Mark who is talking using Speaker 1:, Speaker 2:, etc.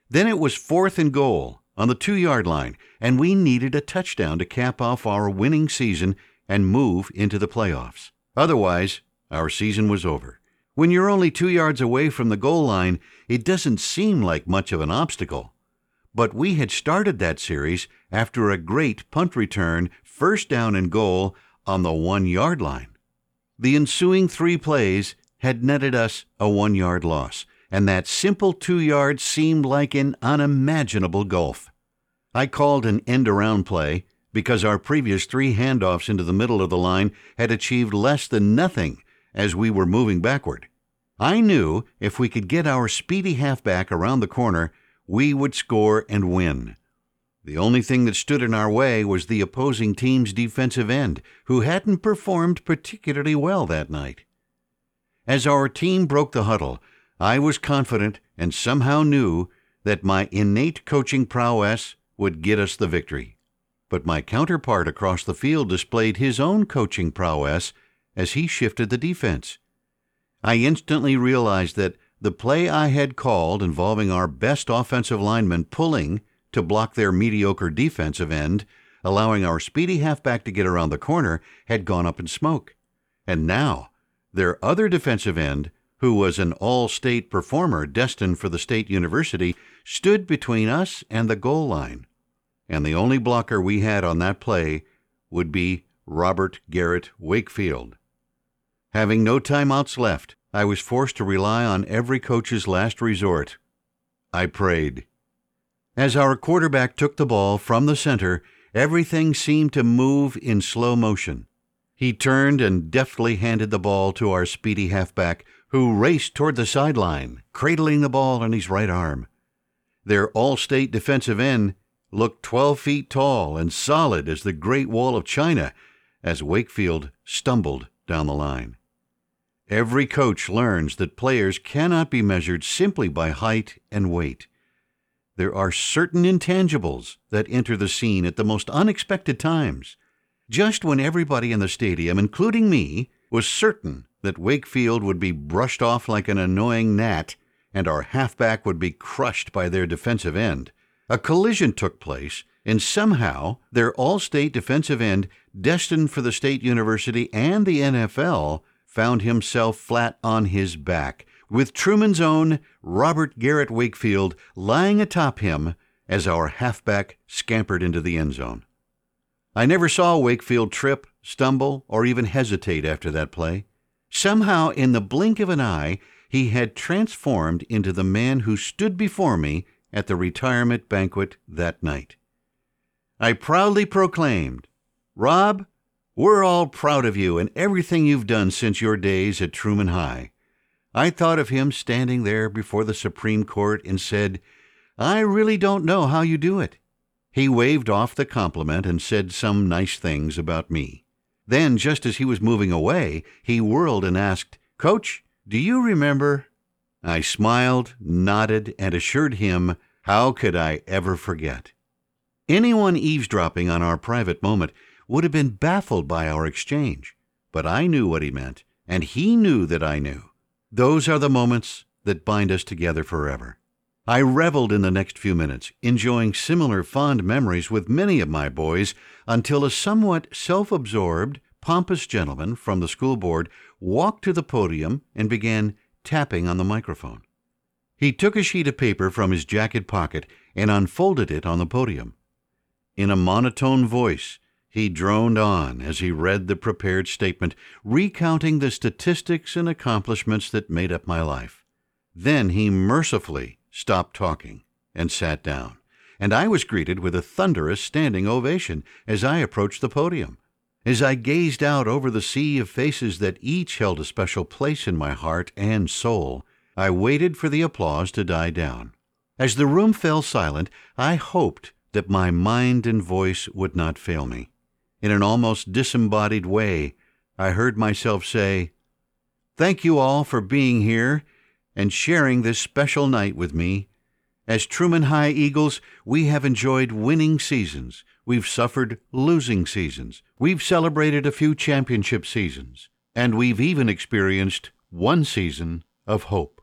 Speaker 1: Then it was 4th and goal on the 2-yard line, and we needed a touchdown to cap off our winning season and move into the playoffs. Otherwise, our season was over. When you're only 2 yards away from the goal line, it doesn't seem like much of an obstacle. But we had started that series after a great punt return, 1st down and goal on the 1-yard line. The ensuing 3 plays had netted us a 1-yard loss, and that simple 2 yards seemed like an unimaginable gulf. I called an end-around play because our previous 3 handoffs into the middle of the line had achieved less than nothing as we were moving backward. I knew if we could get our speedy halfback around the corner, we would score and win. The only thing that stood in our way was the opposing team's defensive end, who hadn't performed particularly well that night. As our team broke the huddle, I was confident and somehow knew that my innate coaching prowess would get us the victory. But my counterpart across the field displayed his own coaching prowess as he shifted the defense. I instantly realized that the play I had called involving our best offensive lineman pulling to block their mediocre defensive end, allowing our speedy halfback to get around the corner, had gone up in smoke. And now, their other defensive end, who was an all-state performer destined for the state university, stood between us and the goal line. And the only blocker we had on that play would be Robert Garrett Wakefield. Having no timeouts left, I was forced to rely on every coach's last resort. I prayed. As our quarterback took the ball from the center, everything seemed to move in slow motion. He turned and deftly handed the ball to our speedy halfback, who raced toward the sideline, cradling the ball in his right arm. Their all-state defensive end looked 12 feet tall and solid as the Great Wall of China as Wakefield stumbled down the line. Every coach learns that players cannot be measured simply by height and weight. There are certain intangibles that enter the scene at the most unexpected times. Just when everybody in the stadium, including me, was certain that Wakefield would be brushed off like an annoying gnat and our halfback would be crushed by their defensive end, a collision took place, and somehow their all-state defensive end, destined for the state university and the NFL, found himself flat on his back, with Truman's own Robert Garrett Wakefield lying atop him as our halfback scampered into the end zone. I never saw Wakefield trip, stumble, or even hesitate after that play. Somehow, in the blink of an eye, he had transformed into the man who stood before me at the retirement banquet that night. I proudly proclaimed, "Rob, we're all proud of you and everything you've done since your days at Truman High." I thought of him standing there before the Supreme Court and said, "I really don't know how you do it." He waved off the compliment and said some nice things about me. Then, just as he was moving away, he whirled and asked, "Coach, do you remember?" I smiled, nodded, and assured him, how could I ever forget? Anyone eavesdropping on our private moment would have been baffled by our exchange, but I knew what he meant, and he knew that I knew. Those are the moments that bind us together forever. I reveled in the next few minutes, enjoying similar fond memories with many of my boys, until a somewhat self-absorbed, pompous gentleman from the school board walked to the podium and began tapping on the microphone. He took a sheet of paper from his jacket pocket and unfolded it on the podium. In a monotone voice, he droned on as he read the prepared statement, recounting the statistics and accomplishments that made up my life. Then he mercifully stopped talking and sat down, and I was greeted with a thunderous standing ovation as I approached the podium. As I gazed out over the sea of faces that each held a special place in my heart and soul, I waited for the applause to die down. As the room fell silent, I hoped that my mind and voice would not fail me. In an almost disembodied way, I heard myself say, "Thank you all for being here and sharing this special night with me. As Truman High Eagles, we have enjoyed winning seasons. We've suffered losing seasons. We've celebrated a few championship seasons. And we've even experienced one season of hope."